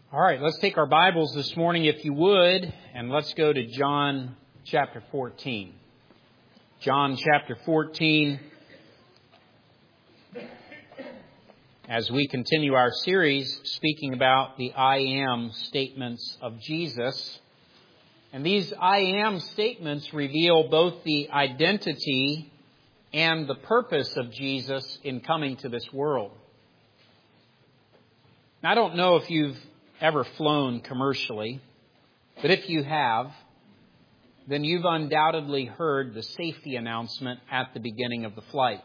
All right, let's take our Bibles this morning, if you would, and let's go to John chapter 14. John chapter 14, as we continue our series speaking about the I am statements of Jesus. And these I am statements reveal both the identity and the purpose of Jesus in coming to this world. Now, I don't know if you've ever flown commercially, but if you have, then you've undoubtedly heard the safety announcement at the beginning of the flight.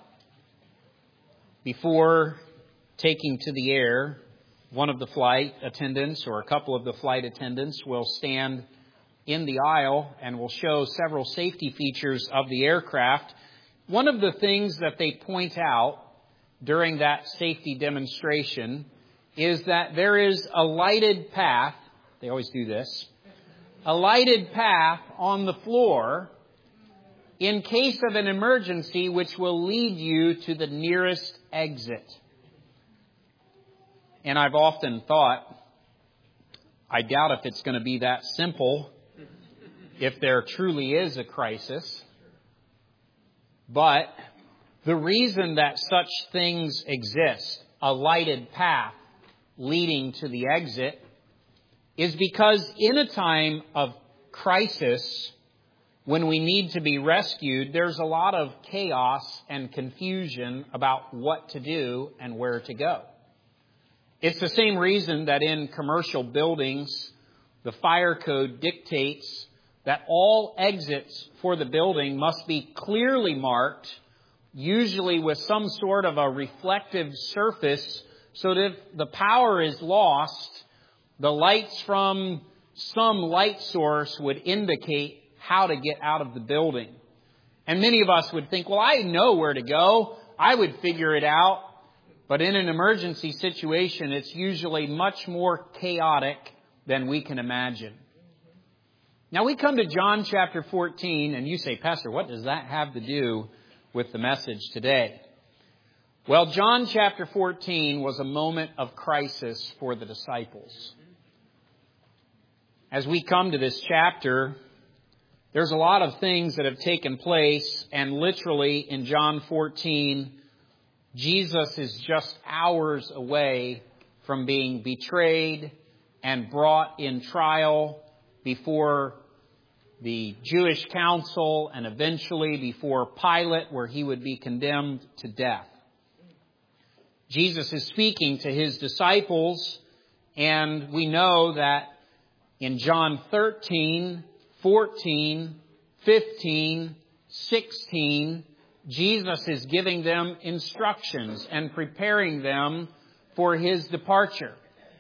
Before taking to the air, one of the flight attendants or a couple of the flight attendants will stand in the aisle and will show several safety features of the aircraft. One of the things that they point out during that safety demonstration is that there is a lighted path, they always do this, a lighted path on the floor in case of an emergency which will lead you to the nearest exit. And I've often thought, I doubt if it's going to be that simple if there truly is a crisis. But the reason that such things exist, a lighted path leading to the exit, is because in a time of crisis, when we need to be rescued, there's a lot of chaos and confusion about what to do and where to go. It's the same reason that in commercial buildings, the fire code dictates that all exits for the building must be clearly marked, usually with some sort of a reflective surface, so that if the power is lost, the lights from some light source would indicate how to get out of the building. And many of us would think, well, I know where to go. I would figure it out. But in an emergency situation, it's usually much more chaotic than we can imagine. Now we come to John chapter 14, and you say, Pastor, what does that have to do with the message today? Well, John chapter 14 was a moment of crisis for the disciples. As we come to this chapter, there's a lot of things that have taken place, and literally in John 14, Jesus is just hours away from being betrayed and brought in trial before the Jewish council and eventually before Pilate, where he would be condemned to death. Jesus is speaking to his disciples, and we know that in John 13, 14, 15, 16, Jesus is giving them instructions and preparing them for his departure.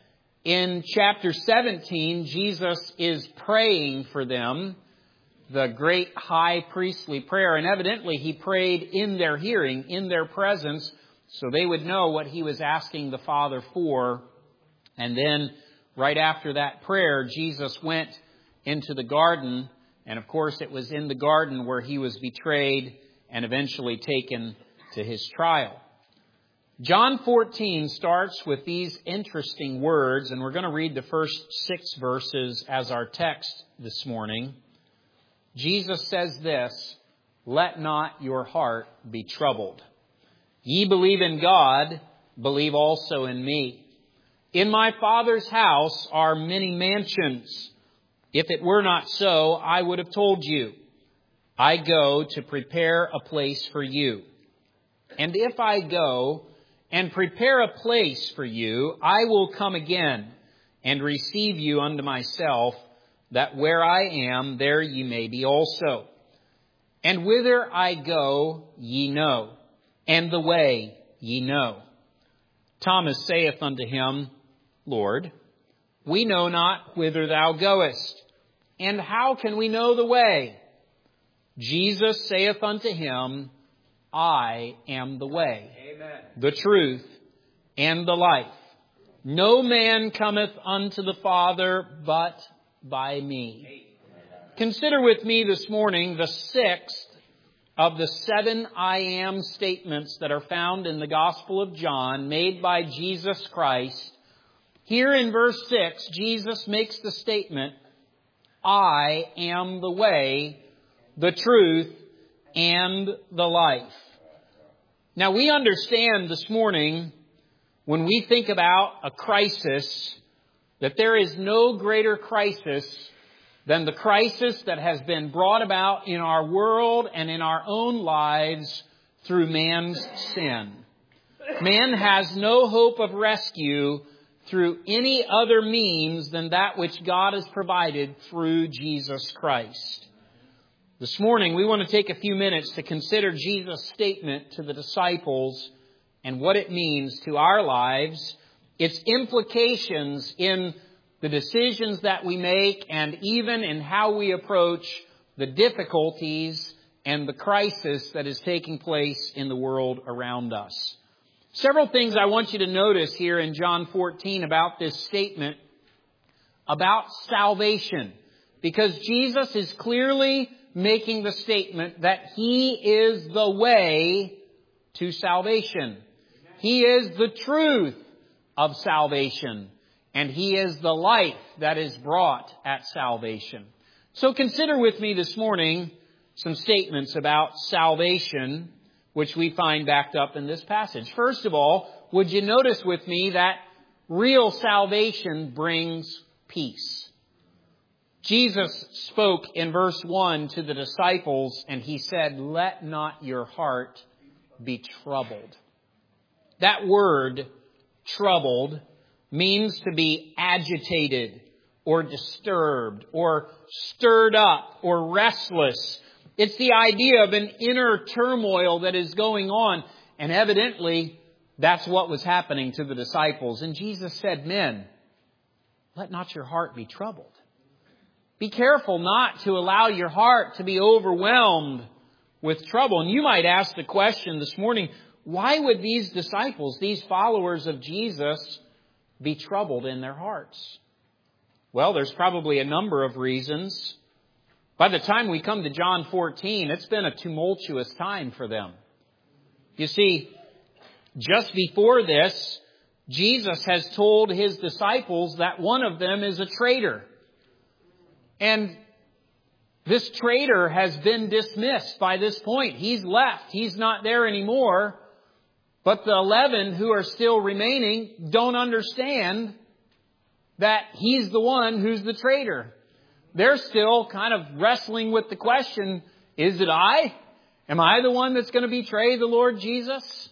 In chapter 17, Jesus is praying for them, the great high priestly prayer, and evidently he prayed in their hearing, in their presence, so they would know what he was asking the Father for. And then right after that prayer, Jesus went into the garden. And of course, it was in the garden where he was betrayed and eventually taken to his trial. John 14 starts with these interesting words, and we're going to read the first 6 verses as our text this morning. Jesus says this, "Let not your heart be troubled. Ye believe in God, believe also in me. In my Father's house are many mansions. If it were not so, I would have told you. I go to prepare a place for you. And if I go and prepare a place for you, I will come again and receive you unto myself, that where I am, there ye may be also. And whither I go, ye know, and the way ye know." Thomas saith unto him, "Lord, we know not whither thou goest, and how can we know the way?" Jesus saith unto him, "I am the way, Amen, the truth, and the life. No man cometh unto the Father but by me." Amen. Consider with me this morning the 6th of the 7 I am statements that are found in the Gospel of John, made by Jesus Christ Here in verse 6, Jesus makes the statement, I am the way, the truth, and the life. Now we understand this morning, when we think about a crisis, that there is no greater crisis than the crisis that has been brought about in our world and in our own lives through man's sin. Man has no hope of rescue through any other means than that which God has provided through Jesus Christ. This morning, we want to take a few minutes to consider Jesus' statement to the disciples and what it means to our lives, its implications in the decisions that we make, and even in how we approach the difficulties and the crisis that is taking place in the world around us. Several things I want you to notice here in John 14 about this statement about salvation, because Jesus is clearly making the statement that He is the way to salvation. He is the truth of salvation, and He is the life that is brought at salvation. So consider with me this morning some statements about salvation, which we find backed up in this passage. First of all, would you notice with me that real salvation brings peace? Jesus spoke in verse 1 to the disciples, and He said, let not your heart be troubled. That word, troubled, means to be agitated or disturbed or stirred up or restless. It's the idea of an inner turmoil that is going on. And evidently, that's what was happening to the disciples. And Jesus said, men, let not your heart be troubled. Be careful not to allow your heart to be overwhelmed with trouble. And you might ask the question this morning, why would these disciples, these followers of Jesus, be troubled in their hearts? Well, there's probably a number of reasons. By the time we come to John 14, it's been a tumultuous time for them. You see, just before this, Jesus has told His disciples that one of them is a traitor. And this traitor has been dismissed by this point. He's left. He's not there anymore. But the 11 who are still remaining don't understand that he's the one who's the traitor. They're still kind of wrestling with the question, is it I? Am I the one that's going to betray the Lord Jesus?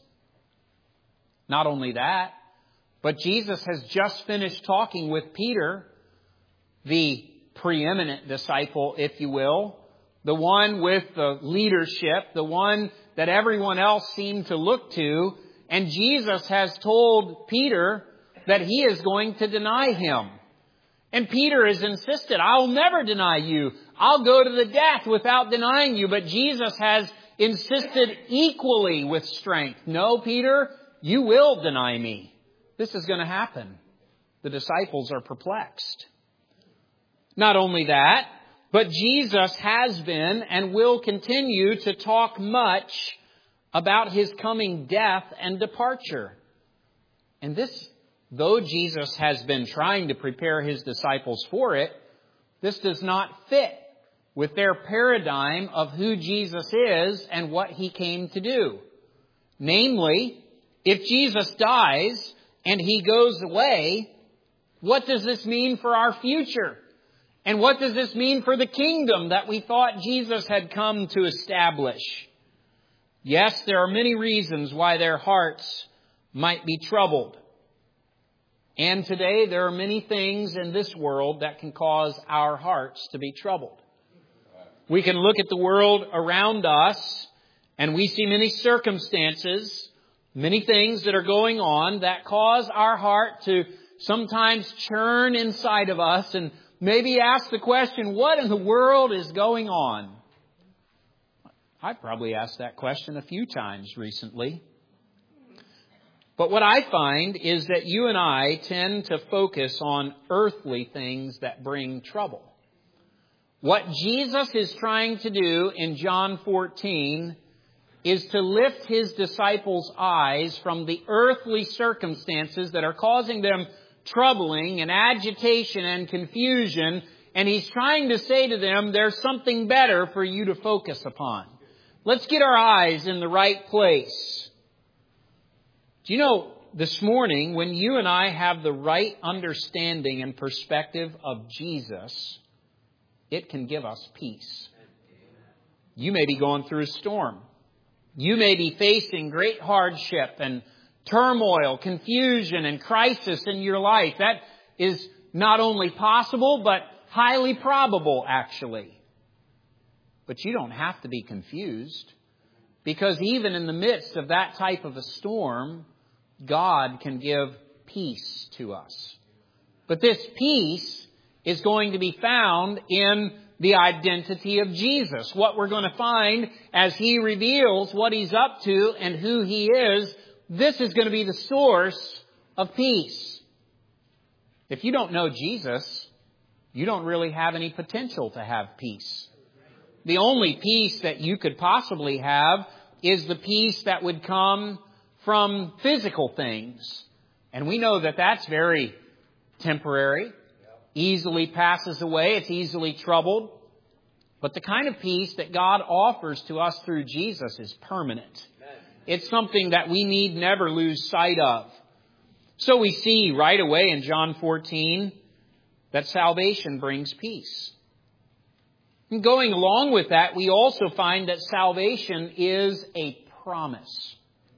Not only that, but Jesus has just finished talking with Peter, the preeminent disciple, if you will, the one with the leadership, the one that everyone else seemed to look to. And Jesus has told Peter that He is going to deny Him. And Peter has insisted, I'll never deny you. I'll go to the death without denying you. But Jesus has insisted equally with strength. No, Peter, you will deny me. This is going to happen. The disciples are perplexed. Not only that, but Jesus has been and will continue to talk much about His coming death and departure. And this, though Jesus has been trying to prepare His disciples for it, this does not fit with their paradigm of who Jesus is and what He came to do. Namely, if Jesus dies and He goes away, what does this mean for our future? And what does this mean for the kingdom that we thought Jesus had come to establish? Yes, there are many reasons why their hearts might be troubled. And today there are many things in this world that can cause our hearts to be troubled. We can look at the world around us and we see many circumstances, many things that are going on that cause our heart to sometimes churn inside of us and maybe ask the question, what in the world is going on? I've probably asked that question a few times recently. But what I find is that you and I tend to focus on earthly things that bring trouble. What Jesus is trying to do in John 14 is to lift His disciples' eyes from the earthly circumstances that are causing them troubling and agitation and confusion. And He's trying to say to them, there's something better for you to focus upon. Let's get our eyes in the right place. Do you know, this morning, when you and I have the right understanding and perspective of Jesus, it can give us peace. You may be going through a storm. You may be facing great hardship and turmoil, confusion, and crisis in your life. That is not only possible, but highly probable, actually. But you don't have to be confused, because even in the midst of that type of a storm, God can give peace to us. But this peace is going to be found in the identity of Jesus. What we're going to find as He reveals what He's up to and who He is, this is going to be the source of peace. If you don't know Jesus, you don't really have any potential to have peace. The only peace that you could possibly have is the peace that would come from physical things. And we know that that's very temporary, easily passes away, it's easily troubled. But the kind of peace that God offers to us through Jesus is permanent. It's something that we need never lose sight of. So we see right away in John 14 that salvation brings peace. And going along with that, we also find that salvation is a promise.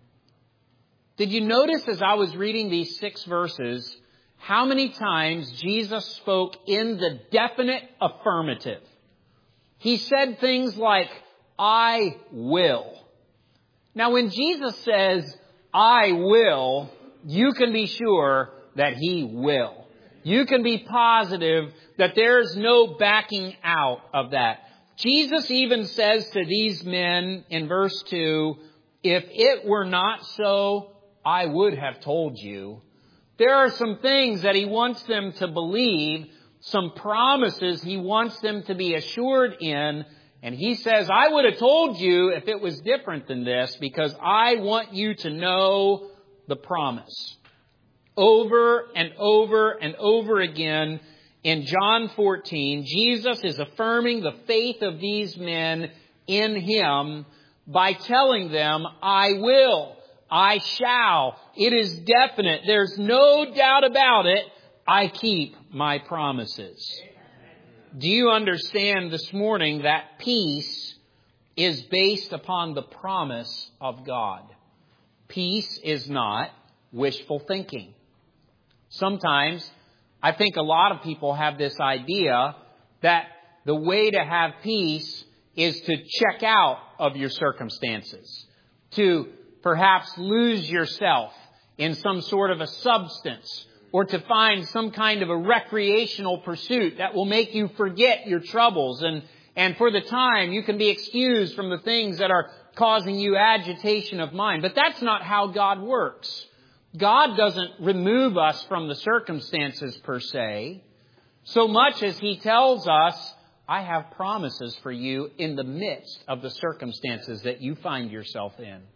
Did you notice as I was reading these 6 verses, how many times Jesus spoke in the definite affirmative? He said things like, I will. Now, when Jesus says, I will, you can be sure that He will. You can be positive that there's no backing out of that. Jesus even says to these men in verse 2, if it were not so, I would have told you. There are some things that He wants them to believe, some promises He wants them to be assured in. And He says, I would have told you if it was different than this, because I want you to know the promise. Over and over and over again in John 14, Jesus is affirming the faith of these men in Him by telling them, I will, I shall. It is definite. There's no doubt about it. I keep my promises. Do you understand this morning that peace is based upon the promise of God? Peace is not wishful thinking. Sometimes I think a lot of people have this idea that the way to have peace is to check out of your circumstances, to perhaps lose yourself in some sort of a substance, or to find some kind of a recreational pursuit that will make you forget your troubles. And for the time, you can be excused from the things that are causing you agitation of mind. But that's not how God works. God doesn't remove us from the circumstances per se, so much as He tells us, I have promises for you in the midst of the circumstances that you find yourself in. Amen.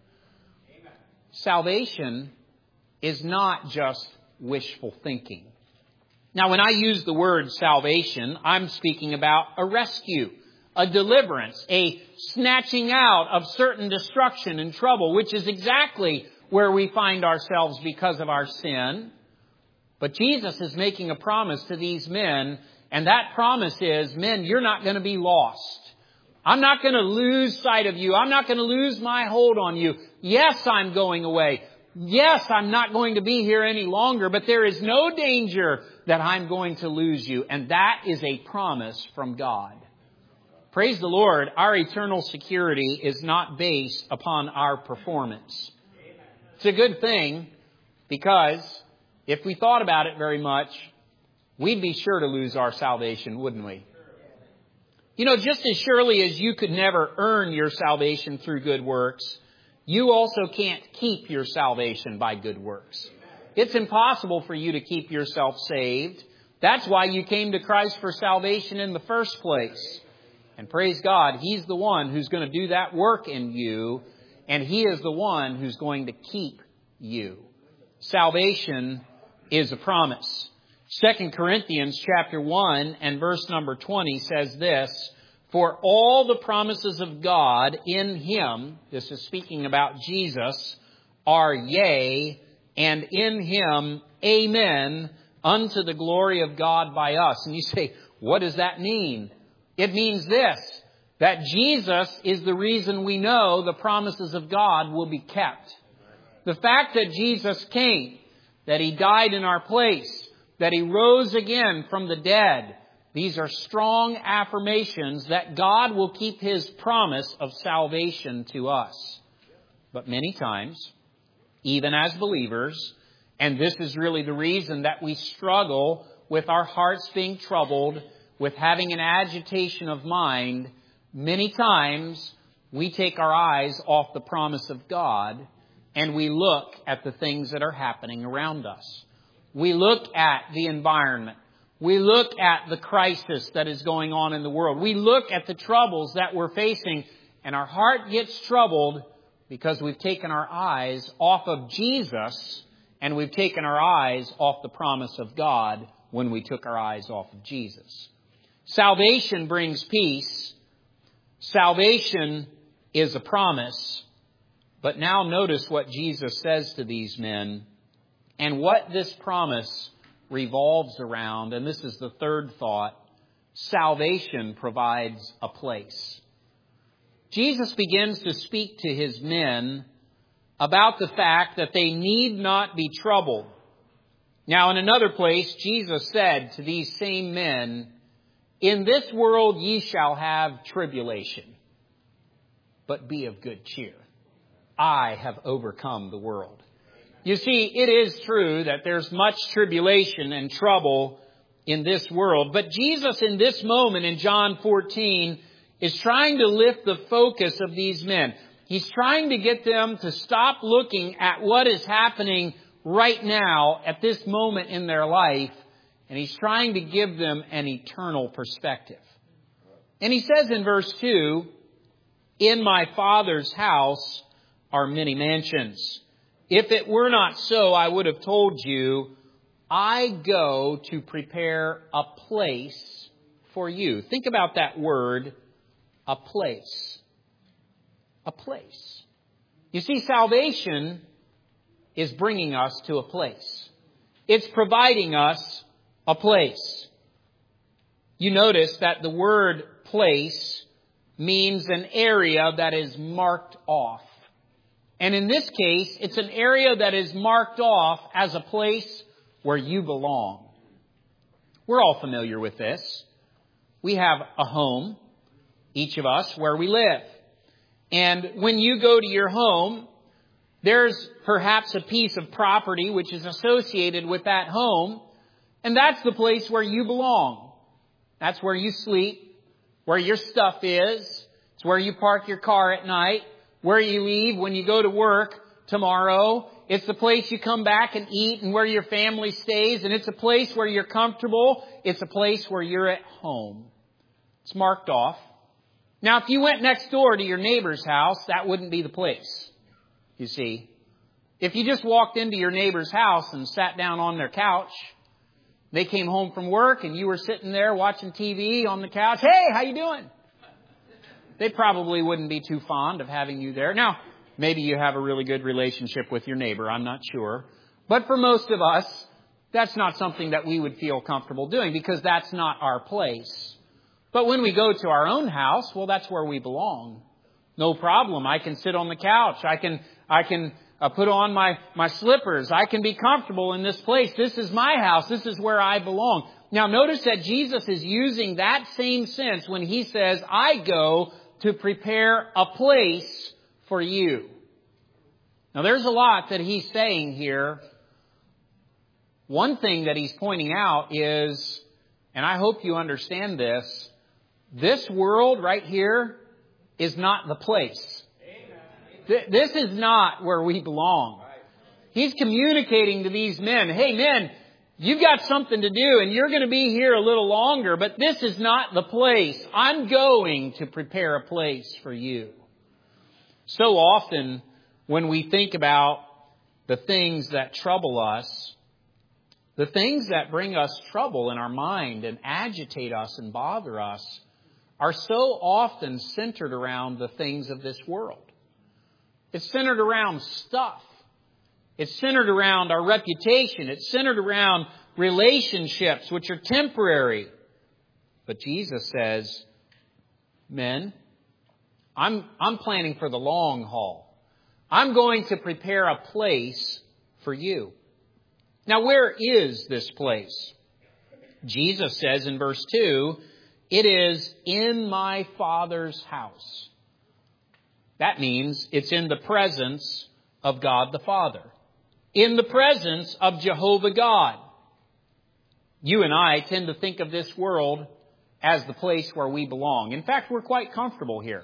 Salvation is not just wishful thinking. Now, when I use the word salvation, I'm speaking about a rescue, a deliverance, a snatching out of certain destruction and trouble, which is exactly where we find ourselves because of our sin. But Jesus is making a promise to these men, and that promise is, men, you're not going to be lost. I'm not going to lose sight of you. I'm not going to lose my hold on you. Yes, I'm going away. Yes, I'm not going to be here any longer, but there is no danger that I'm going to lose you. And that is a promise from God. Praise the Lord, our eternal security is not based upon our performance. It's a good thing, because if we thought about it very much, we'd be sure to lose our salvation, wouldn't we? You know, just as surely as you could never earn your salvation through good works, you also can't keep your salvation by good works. It's impossible for you to keep yourself saved. That's why you came to Christ for salvation in the first place. And praise God, He's the one who's going to do that work in you, and He is the one who's going to keep you. Salvation is a promise. 2 Corinthians chapter 1 and verse number 20 says this, "For all the promises of God in Him," this is speaking about Jesus, "are yea, and in Him amen, unto the glory of God by us." And you say, what does that mean? It means this, that Jesus is the reason we know the promises of God will be kept. The fact that Jesus came, that He died in our place, that He rose again from the dead, these are strong affirmations that God will keep His promise of salvation to us. But many times, even as believers, and this is really the reason that we struggle with our hearts being troubled, with having an agitation of mind, many times we take our eyes off the promise of God and we look at the things that are happening around us. We look at the environment. We look at the crisis that is going on in the world. We look at the troubles that we're facing, and our heart gets troubled because we've taken our eyes off of Jesus and we've taken our eyes off the promise of God when we took our eyes off of Jesus. Salvation brings peace. Salvation is a promise. But now notice what Jesus says to these men and what this promise revolves around. And this is the third thought. Salvation provides a place. Jesus begins to speak to His men about the fact that they need not be troubled. Now, in another place, Jesus said to these same men, "In this world ye shall have tribulation, but be of good cheer. I have overcome the world." You see, it is true that there's much tribulation and trouble in this world. But Jesus in this moment in John 14 is trying to lift the focus of these men. He's trying to get them to stop looking at what is happening right now at this moment in their life. And He's trying to give them an eternal perspective. And He says in verse 2, "In my Father's house are many mansions. If it were not so, I would have told you, I go to prepare a place for you." Think about that word, a place. A place. You see, salvation is bringing us to a place. It's providing us a place. You notice that the word place means an area that is marked off. And in this case, it's an area that is marked off as a place where you belong. We're all familiar with this. We have a home, each of us, where we live. And when you go to your home, there's perhaps a piece of property which is associated with that home. And that's the place where you belong. That's where you sleep, where your stuff is. It's where you park your car at night, where you leave when you go to work tomorrow. It's the place you come back and eat and where your family stays. And it's a place where you're comfortable. It's a place where you're at home. It's marked off. Now, if you went next door to your neighbor's house, that wouldn't be the place, you see. If you just walked into your neighbor's house and sat down on their couch, they came home from work and you were sitting there watching TV on the couch. "Hey, how you doing?" They probably wouldn't be too fond of having you there. Now, maybe you have a really good relationship with your neighbor. I'm not sure. But for most of us, that's not something that we would feel comfortable doing because that's not our place. But when we go to our own house, well, that's where we belong. No problem. I can sit on the couch. I can put on my slippers. I can be comfortable in this place. This is my house. This is where I belong. Now, notice that Jesus is using that same sense when He says, "I go to prepare a place for you." Now, there's a lot that He's saying here. One thing that He's pointing out is, and I hope you understand this world right here is not the place. This is not where we belong. He's communicating to these men, "Hey, men, you've got something to do and you're going to be here a little longer, but this is not the place. I'm going to prepare a place for you." So often when we think about the things that trouble us, The things that bring us trouble in our mind and agitate us and bother us are so often centered around the things of this world. It's centered around stuff. It's centered around our reputation. It's centered around relationships, which are temporary. But Jesus says, men, I'm planning for the long haul. I'm going to prepare a place for you. Now, where is this place? Jesus says in verse 2, it is in my Father's house. That means it's in the presence of God the Father. In the presence of Jehovah God. You and I tend to think of this world as the place where we belong. In fact, we're quite comfortable here.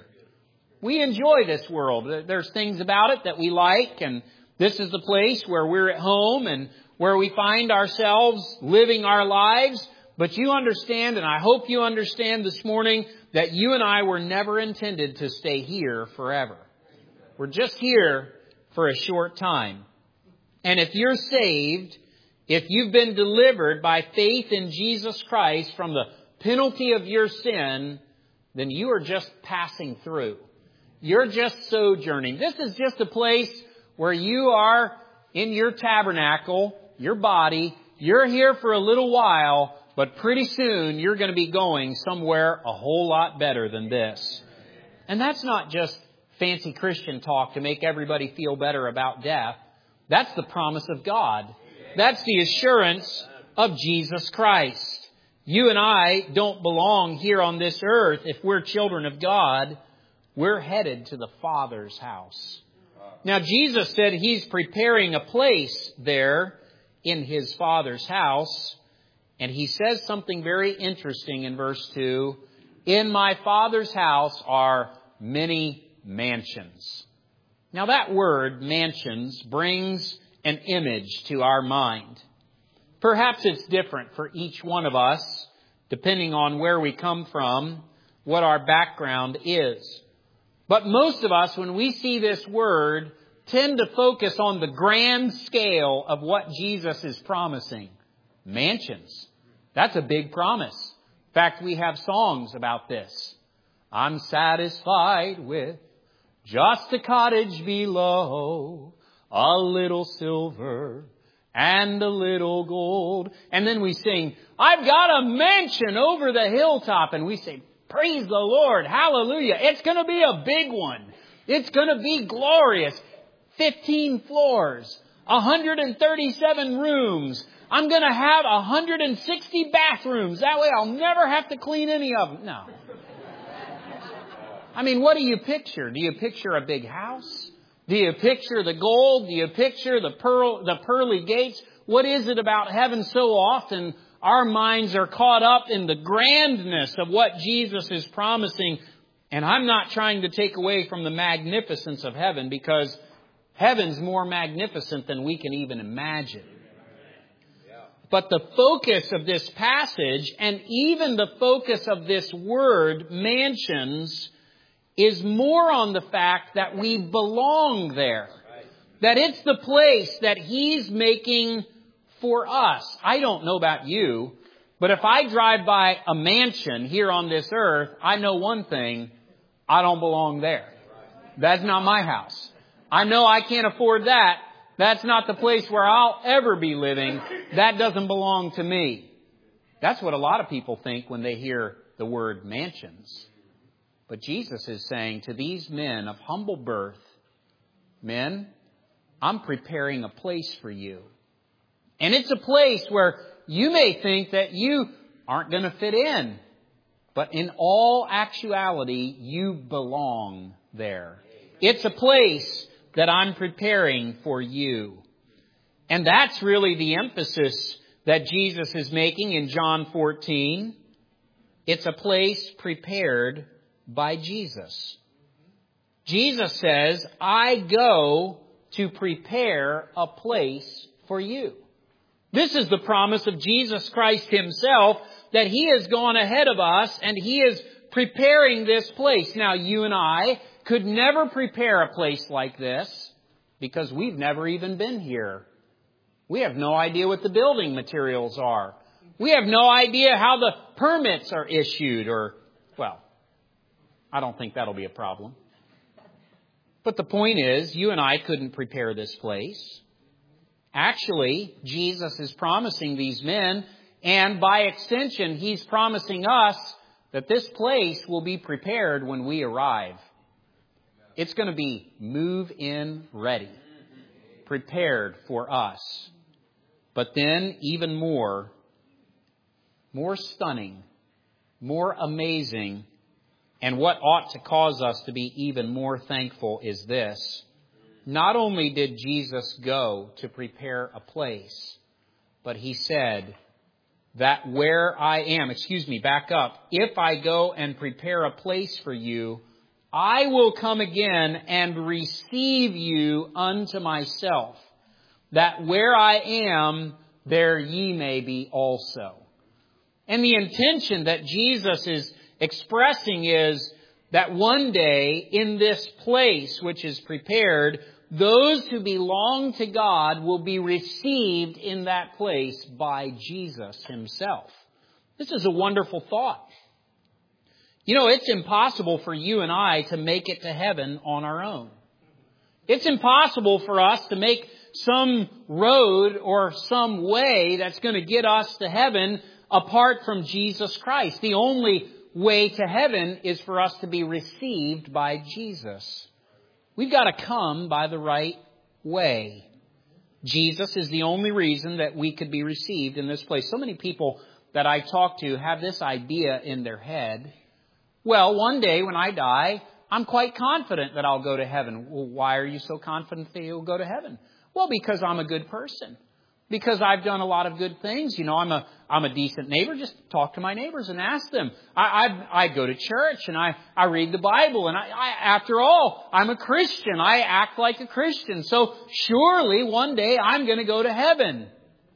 We enjoy this world. There's things about it that we like, and this is the place where we're at home and where we find ourselves living our lives. But you understand, and I hope you understand this morning, that you and I were never intended to stay here forever. We're just here for a short time. And if you're saved, if you've been delivered by faith in Jesus Christ from the penalty of your sin, then you are just passing through. You're just sojourning. This is just a place where you are in your tabernacle, your body. You're here for a little while, but pretty soon you're going to be going somewhere a whole lot better than this. And that's not just fancy Christian talk to make everybody feel better about death. That's the promise of God. That's the assurance of Jesus Christ. You and I don't belong here on this earth. If we're children of God, we're headed to the Father's house. Now, Jesus said He's preparing a place there in His Father's house. And He says something very interesting in verse 2. In my Father's house are many mansions. Now, that word, mansions, brings an image to our mind. Perhaps it's different for each one of us, depending on where we come from, what our background is. But most of us, when we see this word, tend to focus on the grand scale of what Jesus is promising. Mansions. That's a big promise. In fact, we have songs about this. I'm satisfied with just a cottage below, a little silver and a little gold. And then we sing, I've got a mansion over the hilltop. And we say, praise the Lord, hallelujah. It's going to be a big one. It's going to be glorious. 15 floors, 137 rooms. I'm going to have 160 bathrooms. That way I'll never have to clean any of them. No. I mean, what do you picture? Do you picture a big house? Do you picture the gold? Do you picture the pearly gates? What is it about heaven? So often our minds are caught up in the grandness of what Jesus is promising. And I'm not trying to take away from the magnificence of heaven, because heaven's more magnificent than we can even imagine. But the focus of this passage, and even the focus of this word, mansions, is more on the fact that we belong there. That it's the place that He's making for us. I don't know about you, but if I drive by a mansion here on this earth, I know one thing: I don't belong there. That's not my house. I know I can't afford that. That's not the place where I'll ever be living. That doesn't belong to me. That's what a lot of people think when they hear the word mansions. But Jesus is saying to these men of humble birth, men, I'm preparing a place for you. And it's a place where you may think that you aren't going to fit in. But in all actuality, you belong there. It's a place that I'm preparing for you. And that's really the emphasis that Jesus is making in John 14. It's a place prepared by Jesus. Jesus says, I go to prepare a place for you. This is the promise of Jesus Christ Himself, that He has gone ahead of us and He is preparing this place. Now, you and I could never prepare a place like this because we've never even been here We have no idea what the building materials are. We have no idea how the permits are issued I don't think that'll be a problem. But the point is, you and I couldn't prepare this place. Actually, Jesus is promising these men, and by extension, He's promising us that this place will be prepared when we arrive. It's going to be move-in ready, prepared for us. But then, even more stunning, more amazing, and what ought to cause us to be even more thankful is this. Not only did Jesus go to prepare a place, but He said that where I am, back up. If I go and prepare a place for you, I will come again and receive you unto myself, that where I am, there ye may be also. And the intention that Jesus is expressing is that one day in this place which is prepared, those who belong to God will be received in that place by Jesus Himself. This is a wonderful thought. You know, it's impossible for you and I to make it to heaven on our own. It's impossible for us to make some road or some way that's going to get us to heaven apart from Jesus Christ. The only way to heaven is for us to be received by Jesus. We've got to come by the right way. Jesus is the only reason that we could be received in this place. So many people that I talk to have this idea in their head. Well, one day when I die, I'm quite confident that I'll go to heaven. Well, why are you so confident that you'll go to heaven? Well, because I'm a good person. Because I've done a lot of good things. You know, I'm a decent neighbor. Just talk to my neighbors and ask them. I go to church and I read the Bible. And after all, I'm a Christian. I act like a Christian. So surely one day I'm going to go to heaven.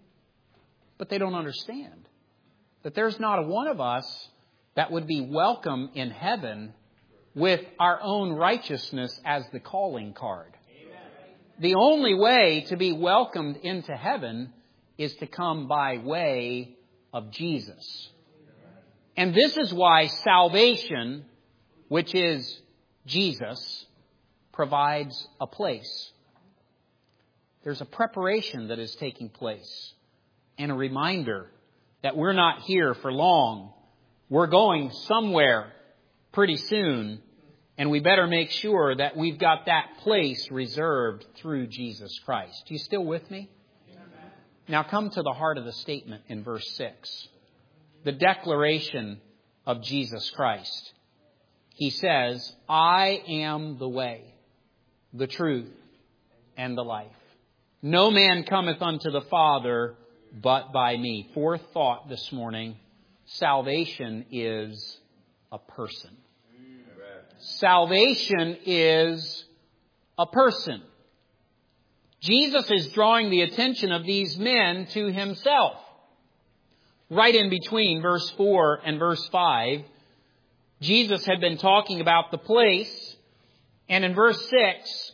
But they don't understand that there's not a one of us that would be welcome in heaven with our own righteousness as the calling card. The only way to be welcomed into heaven is to come by way of Jesus. And this is why salvation, which is Jesus, provides a place. There's a preparation that is taking place and a reminder that we're not here for long. We're going somewhere pretty soon. And we better make sure that we've got that place reserved through Jesus Christ. You still with me? Amen. Now come to the heart of the statement in verse 6. The declaration of Jesus Christ. He says, I am the way, the truth, and the life. No man cometh unto the Father but by me. Fourth thought this morning. Salvation is a person. Salvation is a person. Jesus is drawing the attention of these men to Himself. Right in between verse 4 and verse 5, Jesus had been talking about the place. And in verse 6,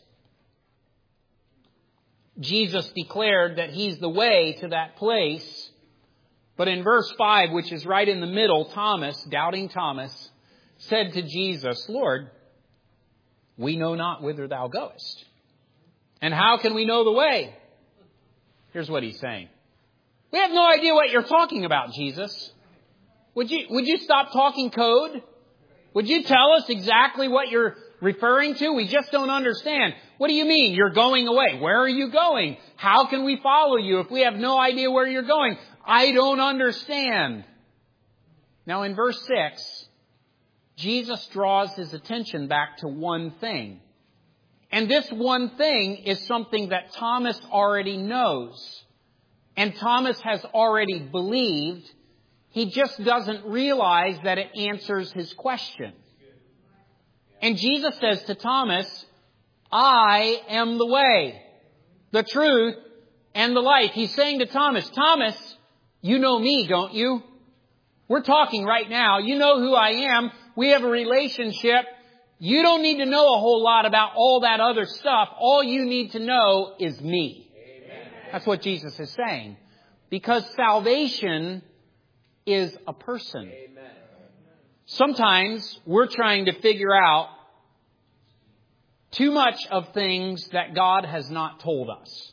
Jesus declared that He's the way to that place. But in verse 5, which is right in the middle, Thomas, doubting Thomas, said to Jesus, Lord, we know not whither Thou goest. And how can we know the way? Here's what He's saying. We have no idea what you're talking about, Jesus. Would you stop talking code? Would you tell us exactly what you're referring to? We just don't understand. What do you mean? You're going away. Where are you going? How can we follow you if we have no idea where you're going? I don't understand. Now in verse 6, Jesus draws His attention back to one thing. And this one thing is something that Thomas already knows. And Thomas has already believed. He just doesn't realize that it answers his question. And Jesus says to Thomas, I am the way, the truth, and the life. He's saying to Thomas, Thomas, you know me, don't you? We're talking right now. You know who I am. We have a relationship. You don't need to know a whole lot about all that other stuff. All you need to know is me. Amen. That's what Jesus is saying. Because salvation is a person. Sometimes we're trying to figure out too much of things that God has not told us.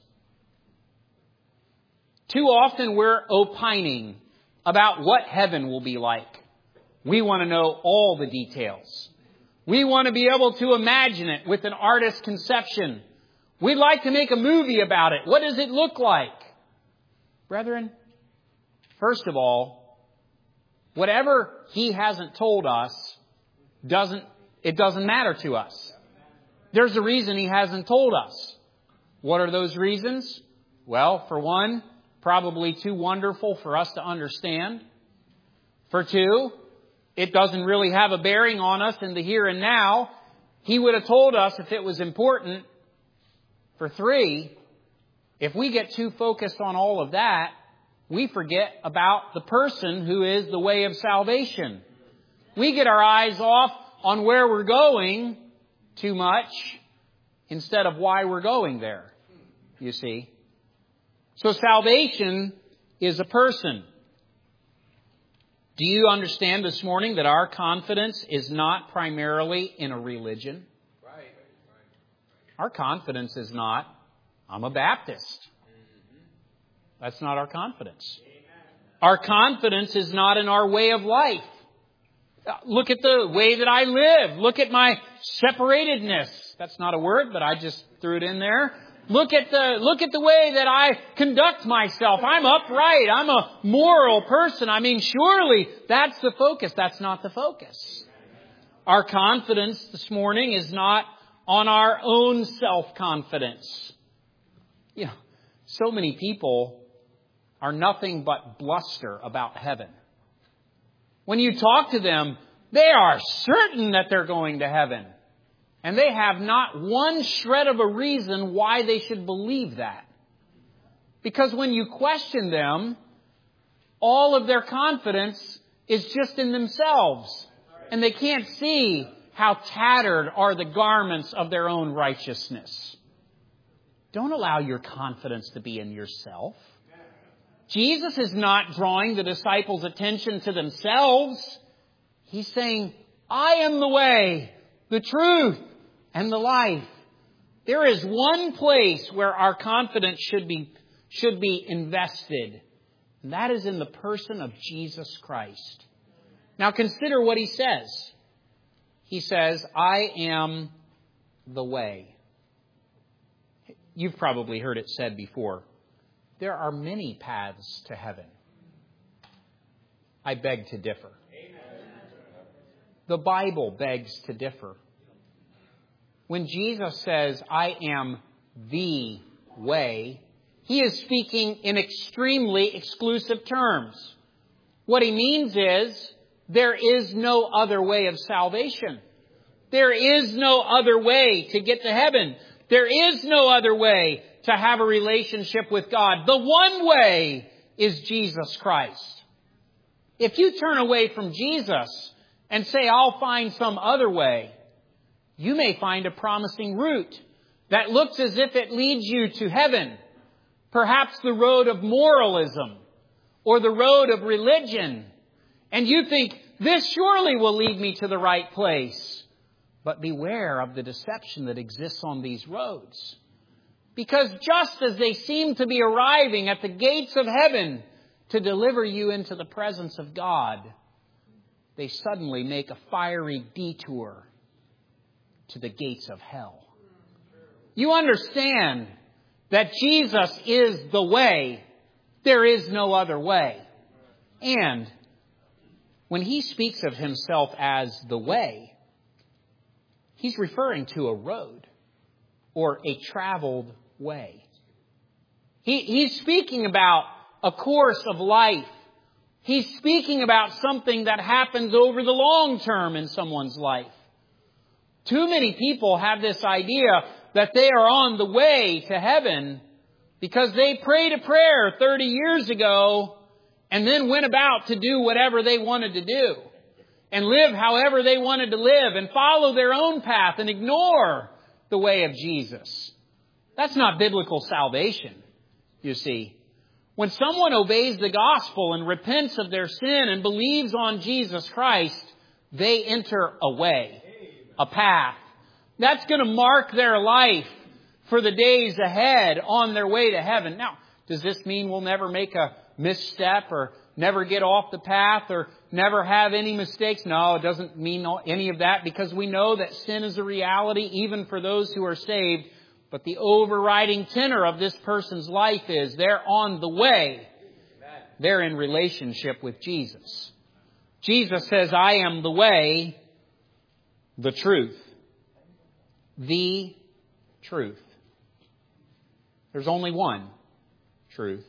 Too often we're opining about what heaven will be like. We want to know all the details. We want to be able to imagine it with an artist's conception. We'd like to make a movie about it. What does it look like? Brethren, first of all, whatever He hasn't told us, it doesn't matter to us. There's a reason He hasn't told us. What are those reasons? Well, for one, probably too wonderful for us to understand. For two, it doesn't really have a bearing on us in the here and now. He would have told us if it was important. For three, if we get too focused on all of that, we forget about the person who is the way of salvation. We get our eyes off on where we're going too much instead of why we're going there, you see. So salvation is a person. Do you understand this morning that our confidence is not primarily in a religion? Our confidence is not, I'm a Baptist. That's not our confidence. Our confidence is not in our way of life. Look at the way that I live. Look at my separatedness. That's not a word, but I just threw it in there. Look at the way that I conduct myself. I'm upright. I'm a moral person. I mean, surely that's the focus. That's not the focus. Our confidence this morning is not on our own self-confidence. You know, so many people are nothing but bluster about heaven. When you talk to them, they are certain that they're going to heaven. And they have not one shred of a reason why they should believe that. Because when you question them, all of their confidence is just in themselves. And they can't see how tattered are the garments of their own righteousness. Don't allow your confidence to be in yourself. Jesus is not drawing the disciples' attention to themselves. He's saying, I am the way, the truth, and the life. There is one place where our confidence should be invested. And that is in the person of Jesus Christ. Now consider what He says. He says, I am the way. You've probably heard it said before. There are many paths to heaven. I beg to differ. The Bible begs to differ. When Jesus says, I am the way, He is speaking in extremely exclusive terms. What He means is, there is no other way of salvation. There is no other way to get to heaven. There is no other way to have a relationship with God. The one way is Jesus Christ. If you turn away from Jesus and say, I'll find some other way, you may find a promising route that looks as if it leads you to heaven. Perhaps the road of moralism or the road of religion. And you think, this surely will lead me to the right place. But beware of the deception that exists on these roads. Because just as they seem to be arriving at the gates of heaven to deliver you into the presence of God, they suddenly make a fiery detour to the gates of hell. You understand that Jesus is the way. There is no other way. And when He speaks of Himself as the way, He's referring to a road or a traveled way. He's speaking about a course of life. He's speaking about something that happens over the long term in someone's life. Too many people have this idea that they are on the way to heaven because they prayed a prayer 30 years ago and then went about to do whatever they wanted to do and live however they wanted to live and follow their own path and ignore the way of Jesus. That's not biblical salvation. you see. When someone obeys the gospel and repents of their sin and believes on Jesus Christ, they enter a way, a path. That's going to mark their life for the days ahead on their way to heaven. Now, does this mean we'll never make a misstep or never get off the path or never have any mistakes? No, it doesn't mean any of that, because we know that sin is a reality even for those who are saved. But the overriding tenor of this person's life is they're on the way. They're in relationship with Jesus. Jesus says, I am the way, the truth. The truth. There's only one truth.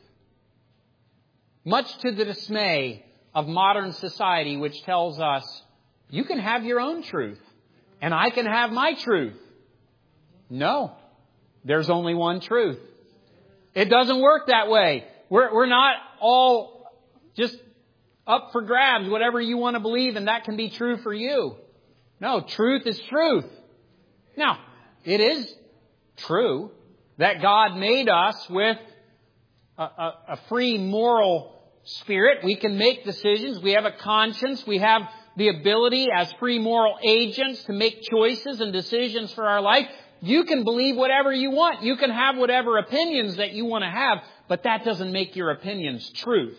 Much to the dismay of modern society, which tells us, you can have your own truth, and I can have my truth. No, there's only one truth. It doesn't work that way. We're not all just up for grabs, whatever you want to believe, and that can be true for you. No, truth is truth. Now, it is true that God made us with a free moral spirit. We can make decisions. We have a conscience. We have the ability as free moral agents to make choices and decisions for our life. You can believe whatever you want. You can have whatever opinions that you want to have, but that doesn't make your opinions truth.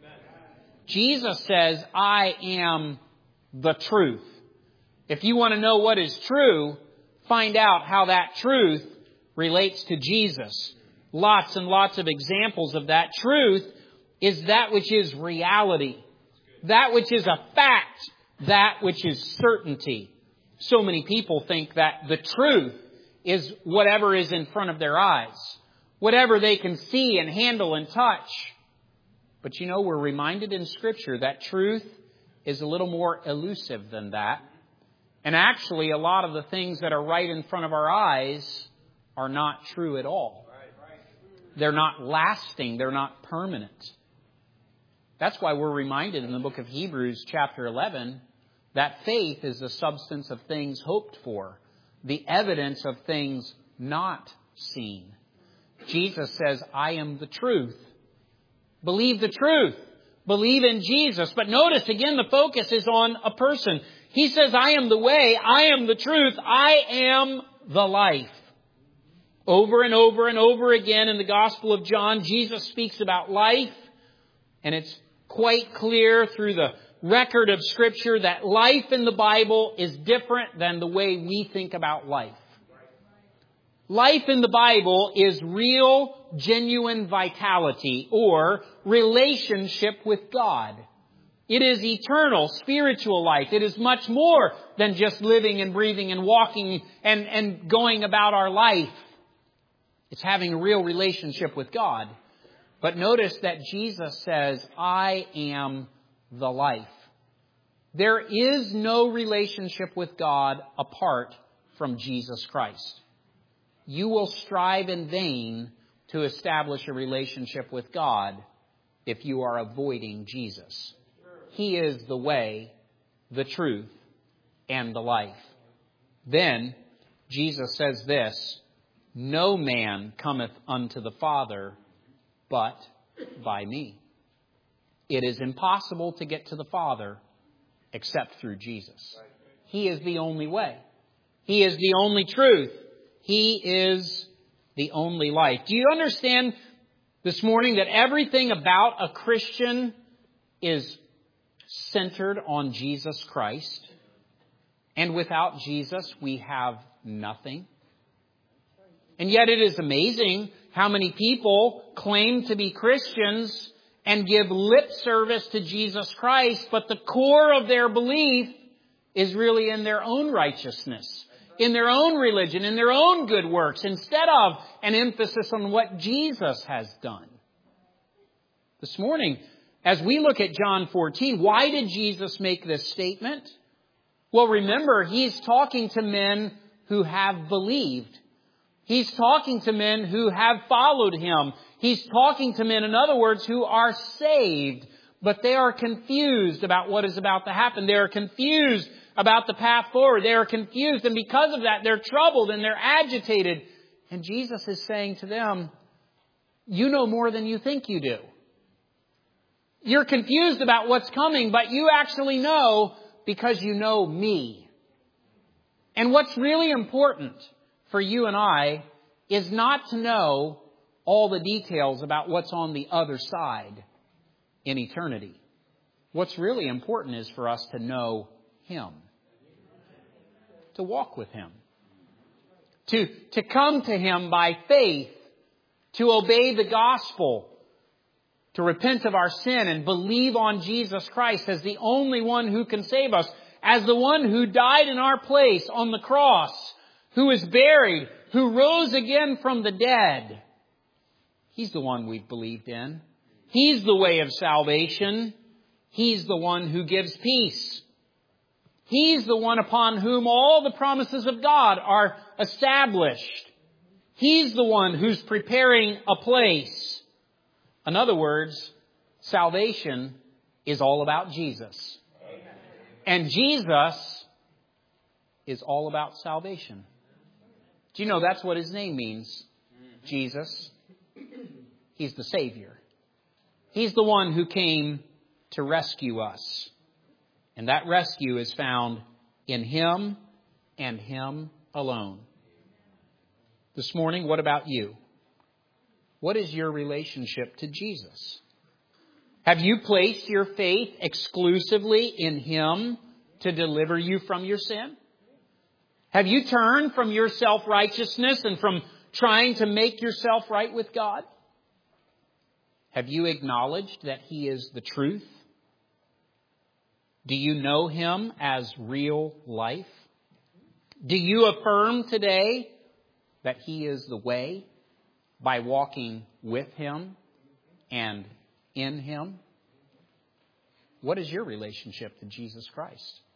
Jesus says, I am the truth. If you want to know what is true, find out how that truth relates to Jesus. Lots and lots of examples of that. Truth is that which is reality, that which is a fact, that which is certainty. So many people think that the truth is whatever is in front of their eyes, whatever they can see and handle and touch. But you know, we're reminded in Scripture that truth is a little more elusive than that. And actually, a lot of the things that are right in front of our eyes are not true at all. They're not lasting. They're not permanent. That's why we're reminded in the book of Hebrews chapter 11 that faith is the substance of things hoped for, the evidence of things not seen. Jesus says, I am the truth. Believe the truth. Believe in Jesus. But notice again, the focus is on a person. He says, I am the way. I am the truth. I am the life. Over and over and over again in the Gospel of John, Jesus speaks about life. And it's quite clear through the record of Scripture that life in the Bible is different than the way we think about life. Life in the Bible is real, genuine vitality or relationship with God. It is eternal, spiritual life. It is much more than just living and breathing and walking and going about our life. It's having a real relationship with God. But notice that Jesus says, I am the life. There is no relationship with God apart from Jesus Christ. You will strive in vain to establish a relationship with God if you are avoiding Jesus. He is the way, the truth, and the life. Then Jesus says this, no man cometh unto the Father but by me. It is impossible to get to the Father except through Jesus. He is the only way. He is the only truth. He is the only life. Do you understand this morning that everything about a Christian is centered on Jesus Christ? And without Jesus, we have nothing. And yet it is amazing how many people claim to be Christians and give lip service to Jesus Christ, but the core of their belief is really in their own righteousness, in their own religion, in their own good works, instead of an emphasis on what Jesus has done. This morning, as we look at John 14, why did Jesus make this statement? Well, remember, He's talking to men who have believed. He's talking to men who have followed Him. He's talking to men, in other words, who are saved, but they are confused about what is about to happen. They are confused about the path forward. They are confused, and because of that, they're troubled and they're agitated. And Jesus is saying to them, You know more than you think you do. You're confused about what's coming, but you actually know because you know me. And what's really important for you and I is not to know all the details about what's on the other side in eternity. What's really important is for us to know Him, to walk with Him, to come to Him by faith, to obey the gospel, to repent of our sin and believe on Jesus Christ as the only one who can save us, as the one who died in our place on the cross, who is buried, who rose again from the dead. He's the one we've believed in. He's the way of salvation. He's the one who gives peace. He's the one upon whom all the promises of God are established. He's the one who's preparing a place. In other words, salvation is all about Jesus. And Jesus is all about salvation. Do you know that's what His name means? Jesus. He's the Savior. He's the one who came to rescue us. And that rescue is found in Him and Him alone. This morning, what about you? What is your relationship to Jesus? Have you placed your faith exclusively in Him to deliver you from your sin? Have you turned from your self-righteousness and from trying to make yourself right with God? Have you acknowledged that He is the truth? Do you know Him as real life? Do you affirm today that He is the way by walking with Him and in Him? What is your relationship to Jesus Christ?